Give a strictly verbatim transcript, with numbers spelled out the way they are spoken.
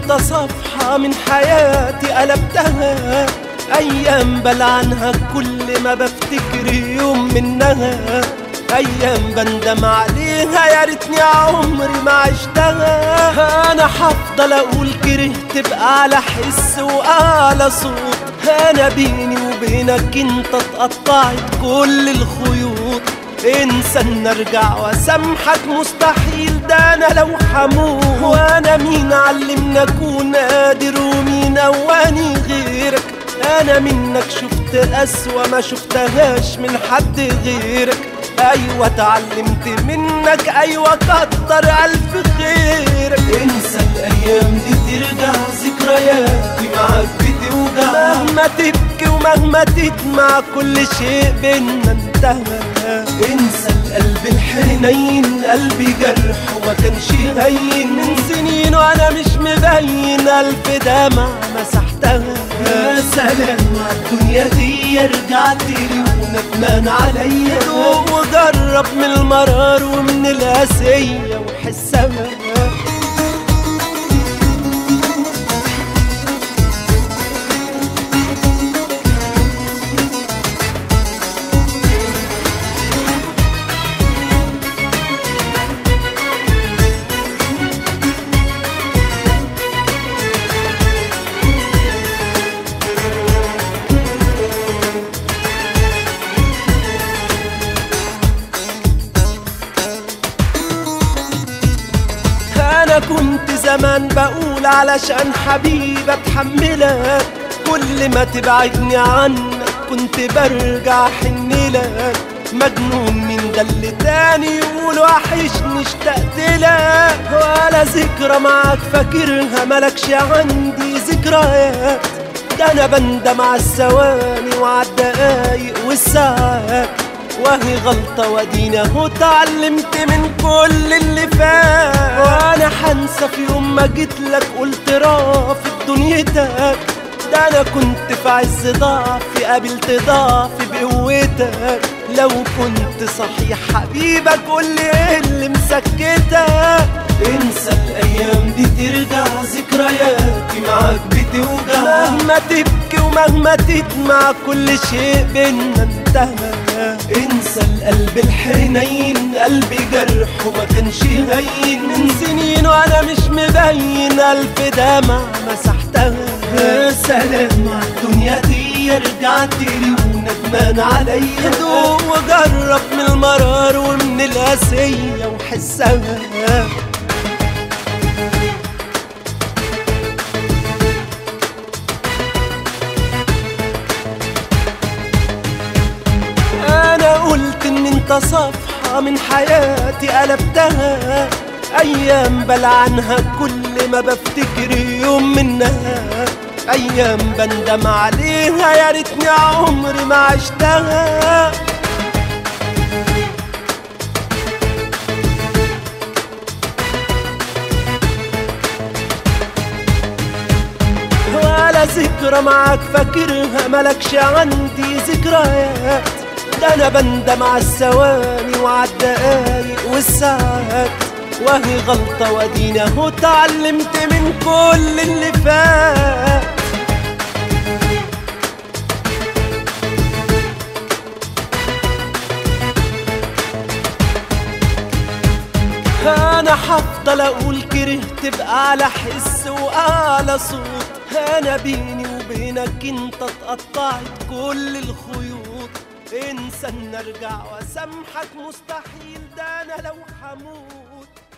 انت صفحة من حياتي قلبتها، ايام بلعنها كل ما بفتكر يوم منها، ايام بندم عليها يا ريتني عمري ما عشتها. انا هفضل اقول كرهت بأعلى حس وأعلى صوت، انا بيني وبينك انت اتقطعت كل الخيوط، انسى ان ارجع واسامحك مستحيل، ده انا لو حموت. وانا مين علمني اكون قادر ومين قواني غيرك، انا منك شفت اسوأ ما شفتهاش من حد غيرك، ايوه اتعلمت منك، ايوه كتر الف خيرك. انسى الايام دي ترجع ذكرياتي معاك بتوجع، مهما تبكي ومهما تدمع كل شيء بينا انتهى. انسى القلب الحنين، قلبي جرح وما كانش هين، من سنين وانا مش مبين الف دمع مسحتها. يا سلام على الدنيا دي، رجعت لي وندمان عليا، دوق وجرب من المرار ومن القاسية وحسها. أنا كنت زمان بقول علشان حبيبي أتحملك، كل ما تبعدني عنك كنت برجع حنلك، مجنون من ده اللي تاني يقول وحشني اشتقت لك، ولا ذكرى معاك فاكرها ملكش عندي ذكريات، ده أنا بندم على الثواني وعلى الدقايق والساعات، وهي غلطة وادينا اهو اتعلمت من كل اللي فات. وانا حنسى في يوم ما جيتلك قلت رافض دنيتك، ده انا كنت في عز ضعفي قابلت ضعفي بقوتك، لو كنت صحيح حبيبك قولي ايه اللي مسكتك. انسى الايام دي ترجع ذكرياتي معاك بتوجع، مهما تبكي ومهما تدمع كل شيء بينا انتهى. انسى القلب الحنين، قلبي جرح وما كانش هين، من سنين وانا مش مبين الف دمع مسحتها. يا سلام على الدنيا دي، رجعت لي وندمان عليا، دوق وجرب من المرار ومن القاسية وحسها. قلت ان انت صفحة من حياتي قلبتها، ايام بلعنها كل ما بفتكر يوم منها، ايام بندم عليها يا ريتني عمري ما عشتها. ولا ذكرى معاك فاكرها ملكش عندي ذكريات، ده انا بندم على الثواني وعلى الدقايق والساعات، وهي غلطة وادينا اهو اتعلمت من كل اللي فات. انا هفضل اقول كرهت بأعلى حس وأعلى صوت، انا بيني وبينك انت اتقطعت كل الخيوط، انسى ان ارجع واسامحك مستحيل، ده انا لو حموت.